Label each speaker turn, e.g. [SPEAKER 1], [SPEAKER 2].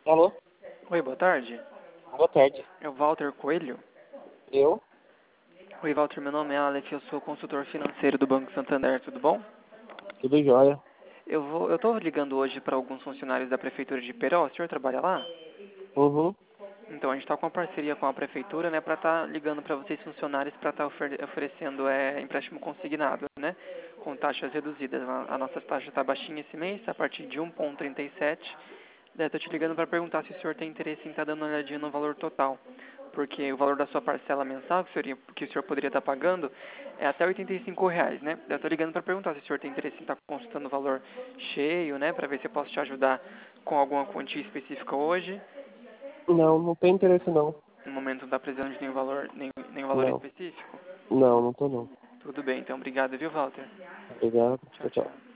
[SPEAKER 1] Alô?
[SPEAKER 2] Oi, boa tarde.
[SPEAKER 1] Boa tarde.
[SPEAKER 2] É o Walter Coelho?
[SPEAKER 1] Eu?
[SPEAKER 2] Oi, Walter, meu nome é Aleph, eu sou consultor financeiro do Banco Santander, tudo bom?
[SPEAKER 1] Tudo jóia.
[SPEAKER 2] Eu tô ligando hoje para alguns funcionários da Prefeitura de Peró, o senhor trabalha lá?
[SPEAKER 1] Uhum.
[SPEAKER 2] Então, a gente está com uma parceria com a Prefeitura, né, para estar ligando para vocês funcionários para estar oferecendo empréstimo consignado, né, com taxas reduzidas. A nossa taxa está baixinha esse mês, a partir de 1,37. Estou te ligando para perguntar se o senhor tem interesse em estar dando uma olhadinha no valor total, porque o valor da sua parcela mensal que o senhor poderia estar pagando é até R$ 85, né? Eu estou ligando para perguntar se o senhor tem interesse em estar consultando o valor cheio, né, para ver se eu posso te ajudar com alguma quantia específica hoje.
[SPEAKER 1] Não, não tem interesse não.
[SPEAKER 2] No momento não está precisando de nenhum valor
[SPEAKER 1] Não.
[SPEAKER 2] específico?
[SPEAKER 1] Não, não tô não.
[SPEAKER 2] Tudo bem, então obrigado, viu, Walter?
[SPEAKER 1] Obrigado.
[SPEAKER 2] Tchau,
[SPEAKER 1] Tchau, tchau.
[SPEAKER 2] tchau.